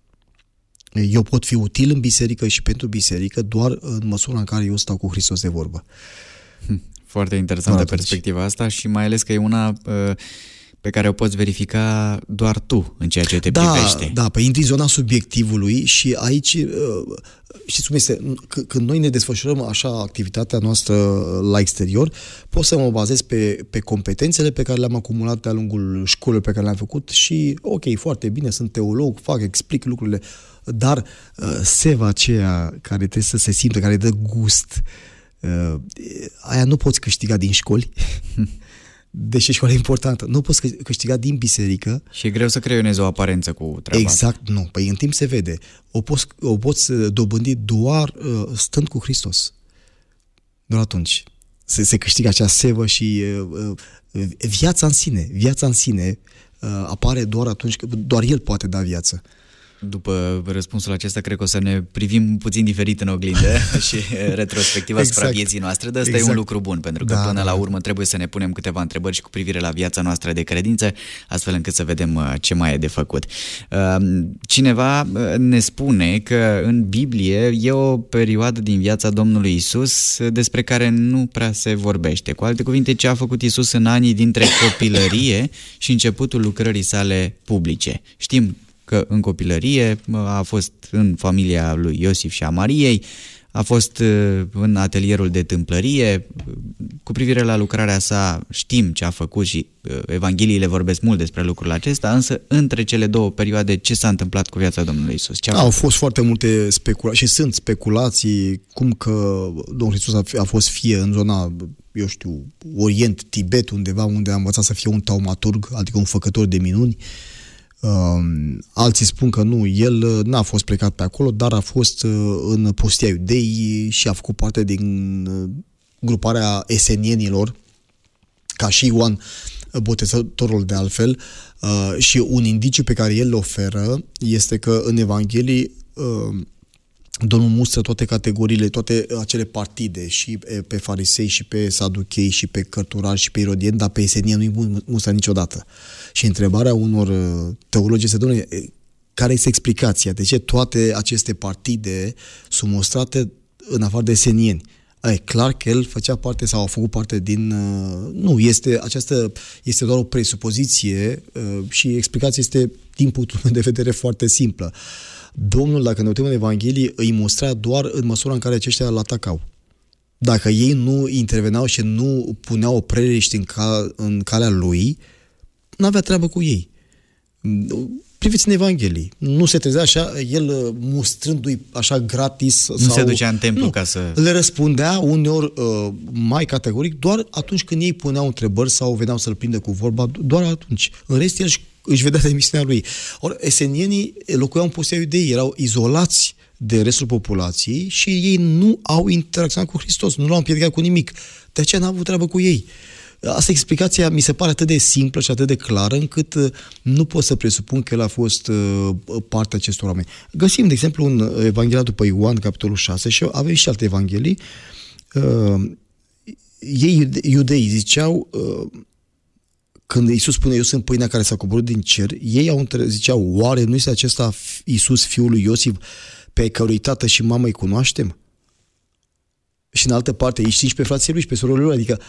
Eu pot fi util în biserică și pentru biserică doar în măsura în care eu stau cu Hristos de vorbă. Foarte interesantă perspectiva asta și mai ales că e una pe care o poți verifica doar tu în ceea ce te privește. Da, păi intri în zona subiectivului și aici, știți cum este, când noi ne desfășurăm așa activitatea noastră la exterior, pot să mă bazez pe competențele pe care le-am acumulat de-a lungul școlilor pe care le-am făcut și, ok, foarte bine, sunt teolog, explic lucrurile, dar seva aceea care trebuie să se simtă, care dă gust, aia nu poți câștiga din școli, deși școala e importantă. Nu poți câștiga din biserică. Și e greu să creionezi o aparență cu treaba Exact, asta. Nu. Păi în timp se vede. O poți dobândi doar stând cu Hristos. Doar atunci. Se câștigă acea sevă și viața în sine apare doar atunci că doar El poate da viață. După răspunsul acesta, cred că o să ne privim puțin diferit în oglindă și retrospectiv asupra vieții noastre, dar ăsta e un lucru bun, pentru că până la urmă trebuie să ne punem câteva întrebări și cu privire la viața noastră de credință, astfel încât să vedem ce mai e de făcut. Cineva ne spune că în Biblie e o perioadă din viața Domnului Iisus despre care nu prea se vorbește. Cu alte cuvinte, ce a făcut Iisus în anii dintre copilărie și începutul lucrării sale publice. Știm că în copilărie a fost în familia lui Iosif și a Mariei, a fost în atelierul de tâmplărie. Cu privire la lucrarea sa știm ce a făcut și Evangheliile vorbesc mult despre lucrul acesta, însă între cele două perioade ce s-a întâmplat cu viața Domnului Iisus? Au fost foarte multe speculații și sunt speculații cum că Domnul Hristos a fost fie în zona, eu știu, Orient, Tibet, undeva unde a învățat să fie un taumaturg, adică un făcător de minuni. Alții spun că nu, el n-a fost plecat pe acolo, dar a fost în pustia Iudei și a făcut parte din gruparea esenienilor, ca și Ioan Botezătorul de altfel, și un indiciu pe care el îl oferă este că în Evanghelii Domnul mustră toate categoriile, toate acele partide, și pe farisei, și pe saduchei, și pe cărturari, și pe irodieni, dar pe esenieni nu-i mustră niciodată. Și întrebarea unor teologi este, domnule, care este explicația? De ce toate aceste partide sunt mostrate în afară de esenieni? E clar că el făcea parte sau a făcut parte din... Nu, aceasta este doar o presupoziție și explicația este, din punctul meu de vedere, foarte simplă. Domnul, dacă ne uităm în Evanghelie, îi mustra doar în măsura în care aceștia îl atacau. Dacă ei nu interveneau și nu puneau opreliști în calea lui, n-avea treabă cu ei. Priviți în Evanghelie. Nu se trezea așa, el mustrându-i așa gratis. Nu se ducea în templu ca să... Le răspundea uneori mai categoric doar atunci când ei puneau întrebări sau veneau să-l prindă cu vorba, doar atunci. În rest, el își vedea de misiunea lui. Ori esenienii locuiau în pustia Iudeii, erau izolați de restul populației și ei nu au interacționat cu Hristos, nu l-au împiedicat cu nimic. De aceea n-a avut treabă cu ei. Asta explicația mi se pare atât de simplă și atât de clară încât nu pot să presupun că el a fost partea acestor oameni. Găsim, de exemplu, în Evanghelia după Ioan, capitolul 6, și avem și alte evanghelii, ei, iudeii, ziceau, când Iisus spune, eu sunt pâinea care s-a coborât din cer, ei ziceau, oare nu este acesta Iisus, fiul lui Iosif, pe cărui tată și mamă îi cunoaștem? Și în altă parte, ei știu și pe frații lui și pe surorile lui, adică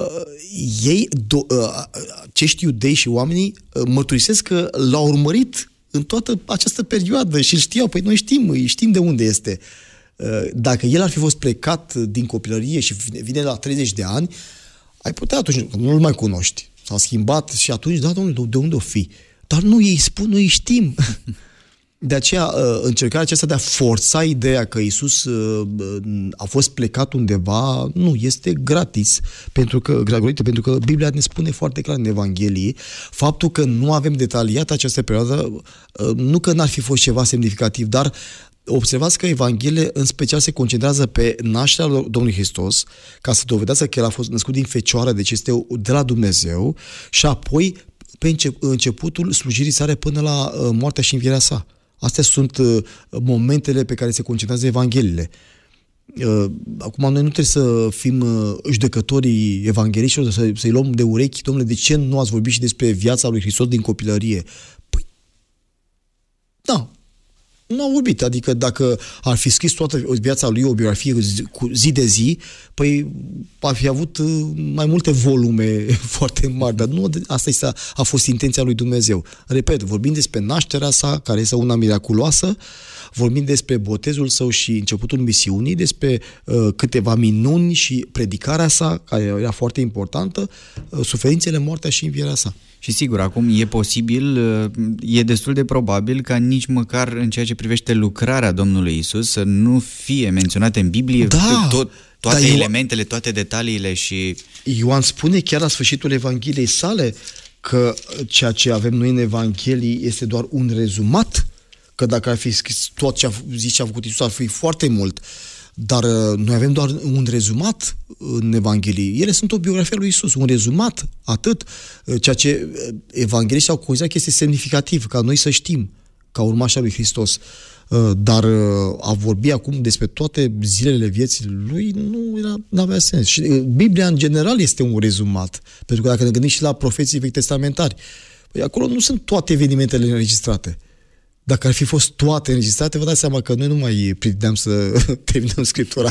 acești iudei și oamenii mărturisesc că l-au urmărit în toată această perioadă și îl știau, păi noi știm de unde este. Dacă el ar fi fost plecat din copilărie și vine la 30 de ani, ai putea atunci, nu-l mai cunoști. S-a schimbat și atunci, da, domnule, de unde o fi? Dar nu, ei spun, noi știm. De aceea, încercarea aceasta de a forța ideea că Iisus a fost plecat undeva, nu, este gratis, pentru că Biblia ne spune foarte clar în Evanghelie faptul că nu avem detaliat această perioadă, nu că n-ar fi fost ceva semnificativ, dar observați că Evangheliile în special se concentrează pe nașterea Domnului Hristos, ca să dovedească că El a fost născut din fecioară, deci este de la Dumnezeu, și apoi pe începutul slujirii sale până la moartea și învierea sa. Astea sunt momentele pe care se concentrează Evangheliile. Acum noi nu trebuie să fim judecătorii evangheliștilor, să-i luăm de urechi, domnule, de ce nu ați vorbit și despre viața lui Hristos din copilărie? Păi, da, nu au vorbit. Adică dacă ar fi scris toată viața lui o biografie cu zi de zi, păi ar fi avut mai multe volume foarte mari, dar nu asta a fost intenția lui Dumnezeu. Repet, vorbim despre nașterea sa, care este una miraculoasă, vorbim despre botezul său și începutul misiunii, despre câteva minuni și predicarea sa, care era foarte importantă, suferințele, moartea și învierea sa. Și sigur, acum e posibil, e destul de probabil ca nici măcar în ceea ce privește lucrarea Domnului Isus să nu fie menționate în Biblie toate elementele, toate detaliile și... Ioan spune chiar la sfârșitul Evangheliei sale că ceea ce avem noi în Evanghelii este doar un rezumat, că dacă ar fi scris tot ce a zis și a făcut Iisus ar fi foarte mult, dar noi avem doar un rezumat în Evanghelii. Ele sunt o biografie a lui Iisus, un rezumat, atât. Ceea ce evangheliștii au considerat că este semnificativ, ca noi să știm, ca urmașa lui Hristos. Dar a vorbi acum despre toate zilele vieții lui nu avea sens. Și Biblia în general este un rezumat, pentru că dacă ne gândim și la profeții vechi testamentari, păi acolo nu sunt toate evenimentele înregistrate. Dacă ar fi fost toate înregistrate, vă dați seama că noi nu mai prindeam să terminăm Scriptura.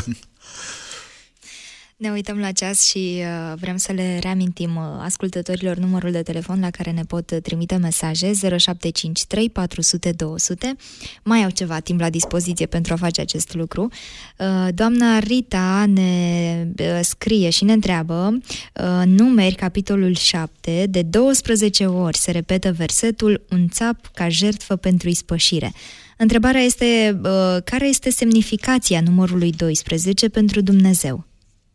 Ne uităm la ceas și vrem să le reamintim ascultătorilor numărul de telefon la care ne pot trimite mesaje 0753 400 200. Mai au ceva timp la dispoziție pentru a face acest lucru. Doamna Rita ne scrie și ne întreabă, Numeri, capitolul 7, de 12 ori se repetă versetul un țap ca jertfă pentru ispășire. Întrebarea este, care este semnificația numărului 12 pentru Dumnezeu?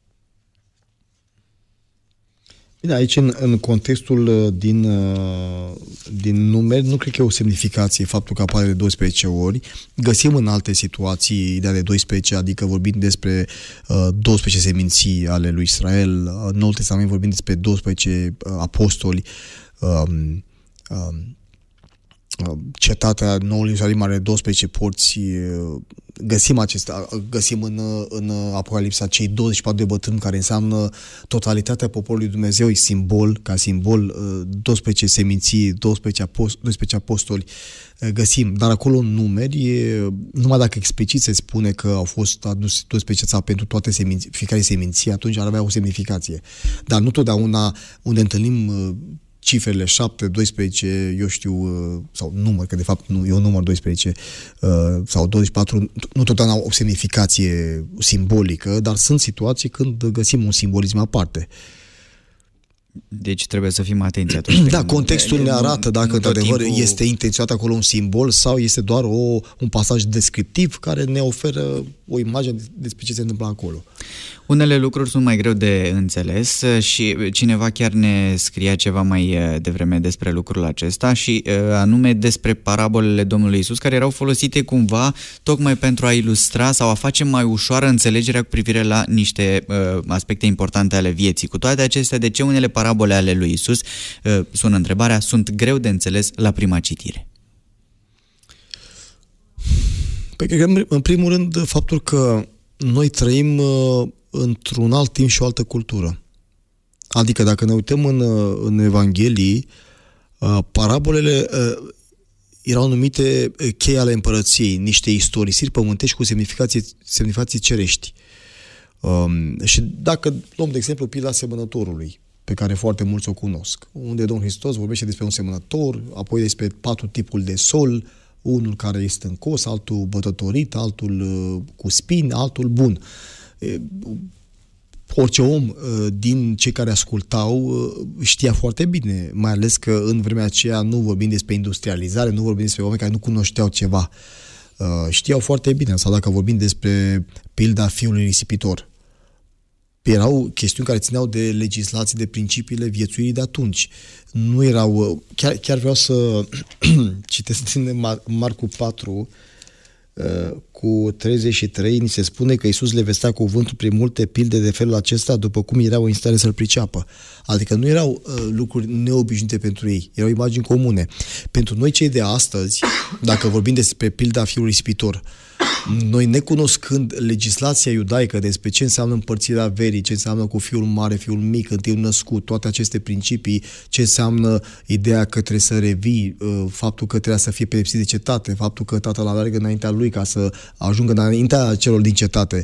Bine, aici în contextul din Numeri nu cred că e o semnificație faptul că apare de 12 ori. Găsim în alte situații ideea de 12, adică vorbim despre 12 seminții ale lui Israel, în Noul Testament vorbim despre 12 apostoli, cetatea Noului Ierusalim are 12 porți. Găsim în Apocalipsa cei 24 de bătrâni, care înseamnă totalitatea poporului Dumnezeu, e simbol 12 seminții, 12 apostoli găsim, dar acolo în Numeri, numai dacă explicit se spune că au fost adus 12 țapi pentru toate fiecare seminție, atunci ar avea o semnificație. Dar nu totdeauna unde întâlnim cifrele 7, 12, eu știu, sau număr, că de fapt nu e un număr 12, sau 24, nu totdeauna au o semnificație simbolică, dar sunt situații când găsim un simbolism aparte. Deci trebuie să fim atenți atunci. Da, contextul ne arată dacă într-adevăr este intenționat acolo un simbol sau este doar un pasaj descriptiv care ne oferă o imagine despre ce se întâmplă acolo. Unele lucruri sunt mai greu de înțeles și cineva chiar ne scria ceva mai devreme despre lucrul acesta și anume despre parabolele Domnului Iisus, care erau folosite cumva tocmai pentru a ilustra sau a face mai ușoară înțelegerea cu privire la niște aspecte importante ale vieții. Cu toate acestea, de ce unele parabole ale lui Iisus, sună întrebarea, sunt greu de înțeles la prima citire? Păi, cred că, în primul rând, faptul că noi trăim într-un alt timp și o altă cultură. Adică dacă ne uităm în Evanghelii, parabolele erau numite chei ale împărăției, niște istorisiri pământești cu semnificații cerești. Și dacă luăm, de exemplu, pila semănătorului, pe care foarte mulți o cunosc, unde Domnul Hristos vorbește despre un semănător, apoi despre 4 tipuri de sol, unul care este încos, altul bătătorit, altul cu spini, altul bun. Orice om din cei care ascultau știa foarte bine, mai ales că în vremea aceea nu vorbim despre industrializare, nu vorbim despre oameni care nu cunoșteau ceva. Știau foarte bine, sau dacă vorbim despre pilda fiului risipitor. Erau chestiuni care țineau de legislații, de principiile viețuirii de atunci. Nu erau... Chiar vreau să citesc din Marcu 4, cu 33, ni se spune că Iisus le vestea cuvântul prin multe pilde de felul acesta, după cum erau în stare să-l priceapă. Adică nu erau lucruri neobișnuite pentru ei, erau imagini comune. Pentru noi cei de astăzi, dacă vorbim despre pilda fiului risipitor, noi necunoscând legislația iudaică despre ce înseamnă împărțirea averii, ce înseamnă cu fiul mare, fiul mic, întâiul născut, toate aceste principii, ce înseamnă ideea că trebuie să revii, faptul că trebuie să fie pedepsit de cetate, faptul că tatăl alergă înaintea lui ca să ajungă înaintea celor din cetate.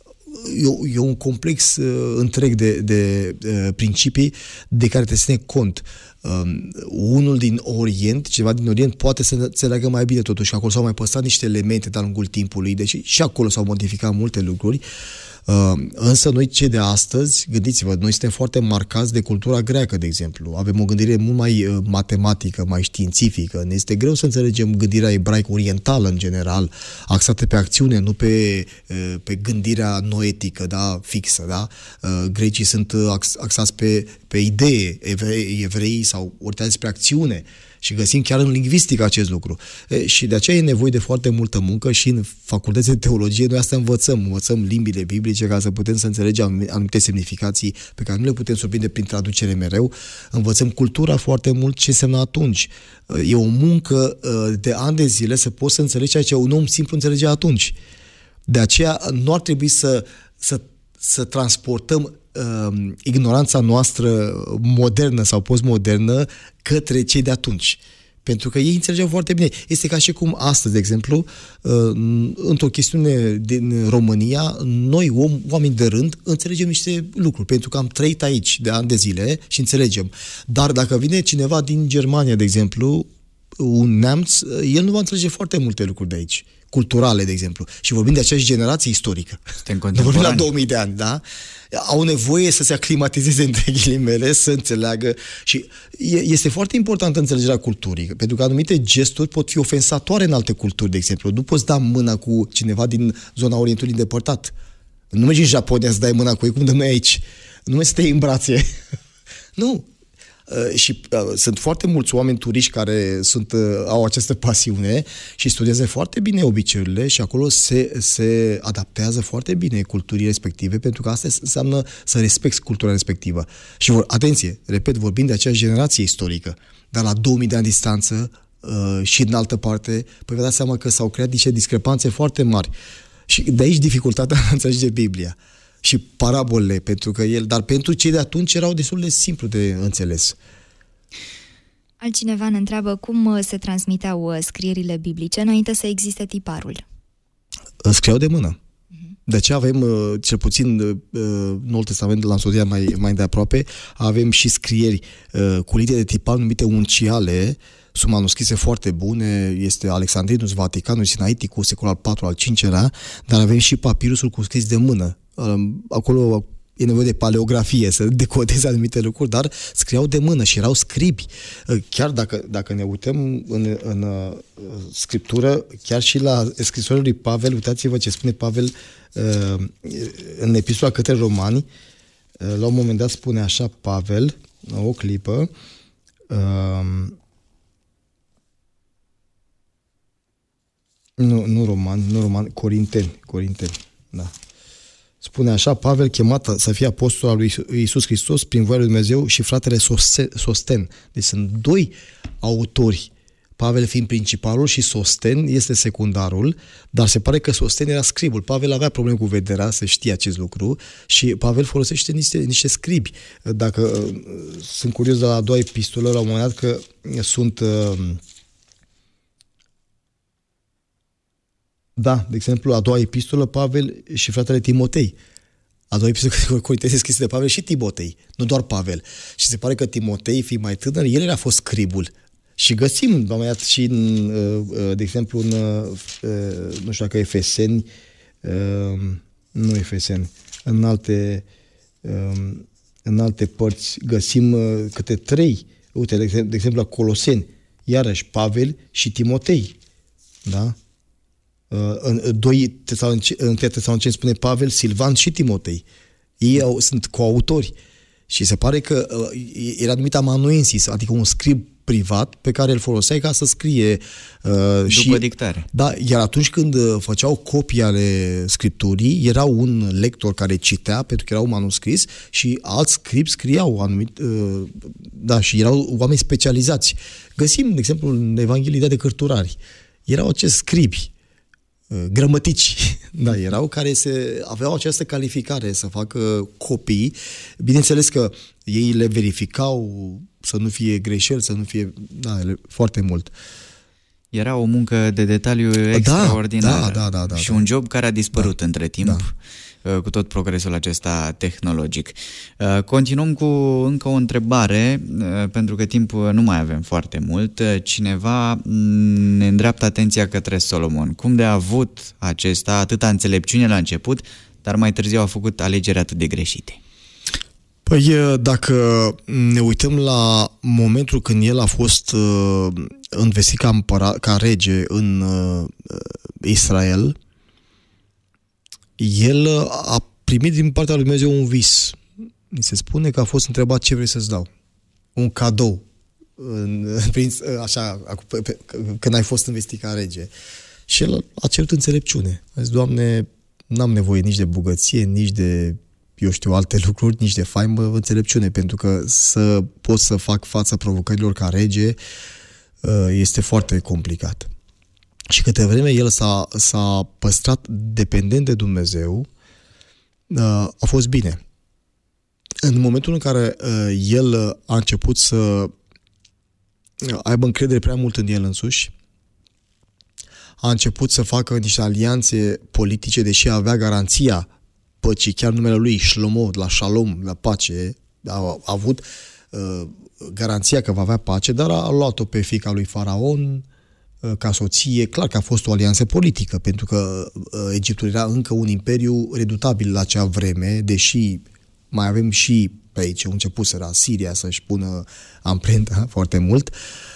E un complex întreg de principii de care trebuie să ne cont. Unul din Orient, ceva din Orient poate să înțeleagă mai bine totuși, că acolo s-au mai păstrat niște elemente de-a lungul timpului, deci și acolo s-au modificat multe lucruri, însă noi cei de astăzi, gândiți-vă, noi suntem foarte marcați de cultura greacă, de exemplu. Avem o gândire mult mai matematică, mai științifică. Ne este greu să înțelegem gândirea ebraică orientală în general, axată pe acțiune, nu pe gândirea noetică, da, fixă, da? Grecii sunt axați pe idee, evreii sau ori despre acțiune. Și găsim chiar în lingvistică acest lucru. Și de aceea e nevoie de foarte multă muncă și în facultățile de teologie noi asta învățăm limbile biblice ca să putem să înțelegem anumite semnificații pe care nu le putem surprinde prin traducere mereu. Învățăm cultura foarte mult, ce înseamnă atunci. E o muncă de ani de zile să poți să înțelegi ceea ce un om simplu înțelegea atunci. De aceea nu ar trebui să transportăm ignoranța noastră modernă sau postmodernă către cei de atunci. Pentru că ei înțelegeau foarte bine. Este ca și cum astăzi, de exemplu, într-o chestiune din România, noi, oameni de rând, înțelegem niște lucruri, pentru că am trăit aici de ani de zile și înțelegem. Dar dacă vine cineva din Germania, de exemplu, un neamț, el nu va înțelege foarte multe lucruri de aici, culturale, de exemplu. Și vorbim de aceeași generație istorică. Vorbim la 2000 de ani, da? Au nevoie să se aclimatizeze între ghilimele, să înțeleagă și este foarte importantă înțelegerea culturii, pentru că anumite gesturi pot fi ofensatoare în alte culturi, de exemplu. Nu poți da mâna cu cineva din zona Orientului îndepărtat. Nu mergi în Japonia să dai mâna cu ei, cum dăm noi aici. Nu mergi să te iei în brațe. Nu. Și sunt foarte mulți oameni turiști care au această pasiune și studiază foarte bine obiceiurile și acolo se adaptează foarte bine culturii respective, pentru că asta înseamnă să respecti cultura respectivă. Și atenție, repet, vorbim de aceeași generație istorică, dar la 2000 de ani distanță și în altă parte, păi vă dați seama că s-au creat niște discrepanțe foarte mari. Și de aici dificultatea în a înțelege Biblia și parabolele, dar pentru cei de atunci erau destul de simplu de înțeles. Altcineva ne întreabă cum se transmiteau scrierile biblice înainte să existe tiparul. Scriau de mână. De aceea avem, cel puțin Noul Testament, l-am studiat mai de aproape, avem și scrieri cu litere de tipar numite unciale. Sunt manuscrise foarte bune, este Alexandrinus, Vaticanus, Sinaiticus, secolul al IV, al V-lea, dar avem și papirusul cu scris de mână. Acolo e nevoie de paleografie, să decodeze anumite lucruri, dar scriau de mână și erau scribi. Chiar dacă ne uităm în scriptură, chiar și la scrisorile lui Pavel, uitați-vă ce spune Pavel în epistola către Romani. La un moment dat spune așa Pavel, o clipă, nu romani, corinteni, da. Spune așa, Pavel, chemat să fie apostol al lui Iisus Hristos prin voia lui Dumnezeu, și fratele Sosten. Deci sunt doi autori, Pavel fiind principalul și Sosten este secundarul, dar se pare că Sosten era scribul. Pavel avea probleme cu vederea, să știe acest lucru, și Pavel folosește niște scribi. Dacă sunt curios de la a doua epistolă, la un moment dat, că sunt... Da, de exemplu, a doua epistolă, Pavel și fratele Timotei. A doua epistolă Corinteni este scrisă de Pavel și Timotei, nu doar Pavel. Și se pare că Timotei, fiind mai tânăr, el a fost scribul. Și găsim, am mai și de exemplu, nu știu dacă Efeseni, nu Efeseni, în alte părți găsim câte trei. Uite, de exemplu, la Coloseni, iarăși Pavel și Timotei. Da? În 2 Tesaloniceni spune Pavel, Silvan și Timotei. Ei sunt coautori. Și se pare că era numit amanuensis, adică un scrib privat pe care îl foloseai ca să scrie după dictare. Da, iar atunci când făceau copii ale scripturii, era un lector care citea, pentru că era un manuscris, și alți scribi scriau anumit, și erau oameni specializați. Găsim, de exemplu, în Evanghelie ideea de cărturari. Erau acești scribi, grămătici, da, erau care aveau această calificare să facă copii. Bineînțeles că ei le verificau să nu fie greșeli, să nu fie foarte mult. Era o muncă de detaliu extraordinară. Da, și un job care a dispărut între timp cu tot progresul acesta tehnologic. Continuăm cu încă o întrebare, pentru că timp nu mai avem foarte mult. Cineva ne îndreaptă atenția către Solomon. Cum de a avut acesta atâta înțelepciune la început, dar mai târziu a făcut alegeri atât de greșite? Păi, dacă ne uităm la momentul când el a fost învestit ca rege în Israel, el a primit din partea lui Dumnezeu un vis. Ni se spune că a fost întrebat: ce vrei să-ți dau? Un cadou. Așa, când ai fost învestit ca rege. Și el a cerut înțelepciune. A zis: Doamne, n-am nevoie nici de bogăție, nici de, alte lucruri, nici de faimă, înțelepciune, pentru că să pot să fac față provocărilor ca rege este foarte complicat. Și câte vreme el s-a păstrat dependent de Dumnezeu, a fost bine. În momentul în care el a început să aibă încredere prea mult în el însuși, a început să facă niște alianțe politice, deși avea garanția păcii, chiar numele lui Shlomo, la Shalom, la pace, a avut garanția că va avea pace, dar a luat-o pe fiica lui Faraon ca soție. Clar că a fost o alianță politică, pentru că Egiptul era încă un imperiu redutabil la acea vreme, deși mai avem și pe aici începuseră Siria să-și pună amprenta foarte mult.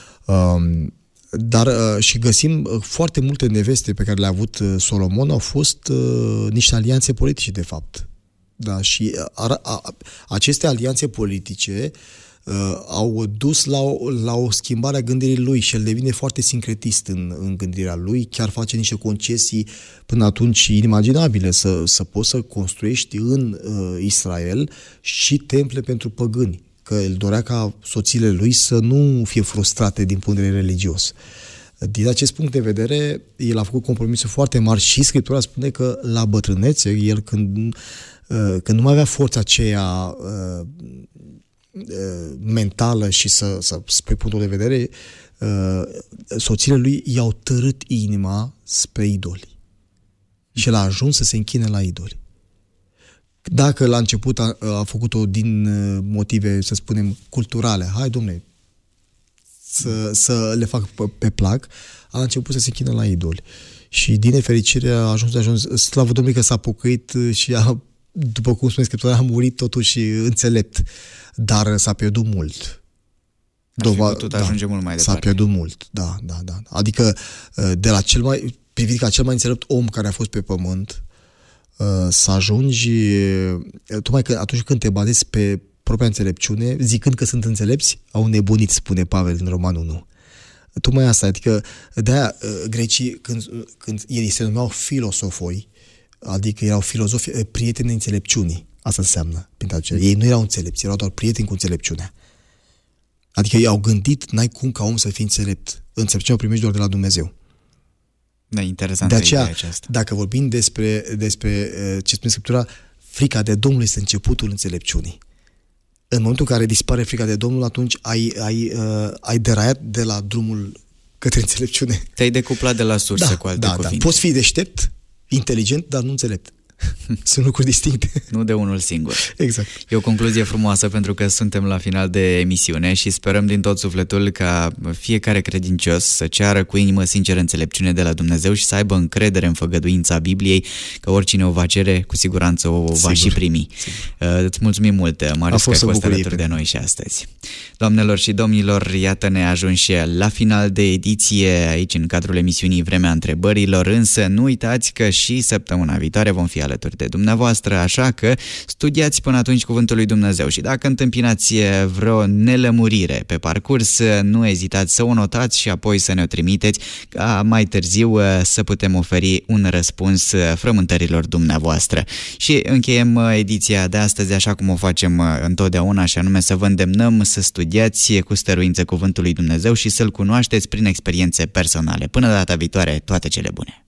Dar și găsim foarte multe neveste pe care le-a avut Solomon, au fost niște alianțe politice, de fapt. Da, și aceste alianțe politice au dus la o schimbare a gândirii lui și el devine foarte sincretist în gândirea lui, chiar face niște concesii până atunci inimaginabile, să poți să construiești în Israel și temple pentru păgâni, că el dorea ca soțiile lui să nu fie frustrate din punct de vedere religios. Din acest punct de vedere, el a făcut compromisuri foarte mari și Scriptura spune că la bătrânețe, el când nu mai avea forța aceea mentală și să spui punctul de vedere, soțiile lui i-au târât inima spre idoli. Și el a ajuns să se închine la idoli. Dacă la început a făcut-o din motive, să spunem, culturale, hai, dom'le, să le fac pe plac, a început să se închină la idoli. Și din nefericire a ajuns, slavă Domnului că s-a pocăit și după cum spune Scriptura, a murit totuși înțelept. Dar s-a pierdut mult. Ajunge mult mai departe. S-a pierdut mult, da. Adică de la privit ca cel mai înțelept om care a fost pe pământ, să ajungi, tocmai că atunci când te bazezi pe propria înțelepciune, zicând că sunt înțelepți, au nebunit, spune Pavel în Romanul 1. Tocmai asta, adică de-aia grecii, când ei se numeau filosofoi, adică erau filozofi, prieteni înțelepciunii. Asta înseamnă. Ei nu erau înțelepți, erau doar prieteni cu înțelepciunea. Adică ei au gândit, n-ai cum ca om să fii înțelept. Înțelepciunea o primești doar de la Dumnezeu. Da, interesant. De aceea, dacă vorbim despre ce spune Scriptura, frica de Domnul este începutul înțelepciunii. În momentul în care dispare frica de Domnul, atunci ai deraiat de la drumul către înțelepciune. Te-ai decuplat de la sursă, cu alte cuvinte. Da. Poți fi deștept, inteligent, dar nu înțelept. Sunt lucruri distincte. Nu de unul singur. Exact. E o concluzie frumoasă, pentru că suntem la final de emisiune și sperăm din tot sufletul ca fiecare credincios să ceară cu inimă sinceră înțelepciune de la Dumnezeu și să aibă încredere în făgăduința Bibliei, că oricine o va cere, cu siguranță o va și primi. Îți mulțumim mult, Marius, că ai fost alături de noi și astăzi. Doamnelor și domnilor, iată ne ajunge la final de ediție aici în cadrul emisiunii Vremea Întrebărilor, însă nu uitați că și săptămâna viitoare vom fi alături de dumneavoastră, așa că studiați până atunci Cuvântul lui Dumnezeu și dacă întâmpinați vreo nelămurire pe parcurs, nu ezitați să o notați și apoi să ne o trimiteți ca mai târziu să putem oferi un răspuns frământărilor dumneavoastră. Și încheiem ediția de astăzi așa cum o facem întotdeauna, și anume să vă îndemnăm să studiați cu stăruință Cuvântul lui Dumnezeu și să-L cunoașteți prin experiențe personale. Până data viitoare, toate cele bune!